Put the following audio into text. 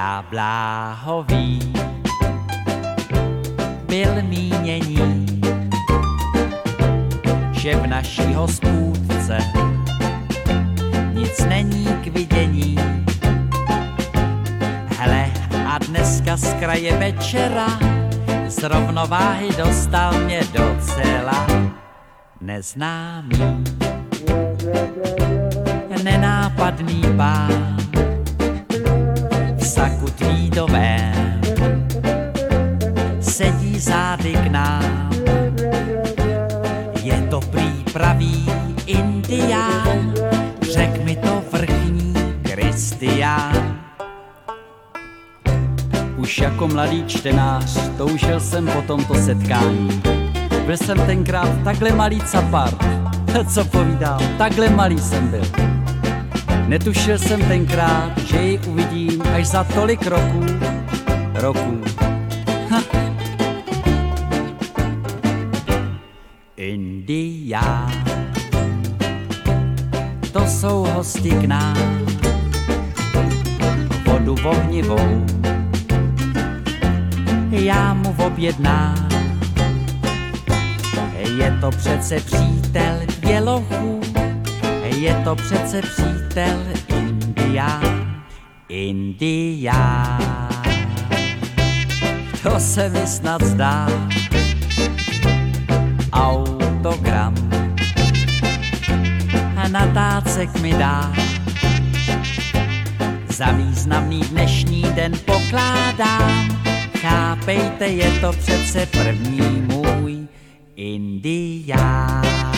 Já bláhový byl mínění, že v naší hospůdce nic není k vidění. Hele, a dneska z kraje večera z rovnováhy dostal mě docela neznámý, nenápadný pán v saku tweedovém sedí zády k nám. Je to prý pravý indián, řek mi to vrchní Kristián. Už jako mladý čtenář toužil jsem po tomto setkání. Byl jsem tenkrát takhle malý capart, co povídám, takhle malý jsem byl. Netušil jsem tenkrát, že ji uvidím až za tolik roků. Indián, to jsou hosti k nám, vodu ohnivou já mu objednám. Je to přece přítel bělochů, je to přece přítel Indián, Indián. To se mi snad zdá, autogram a natácek mi dá. Za významný dnešní den pokládám, chápejte, je to přece první můj Indián.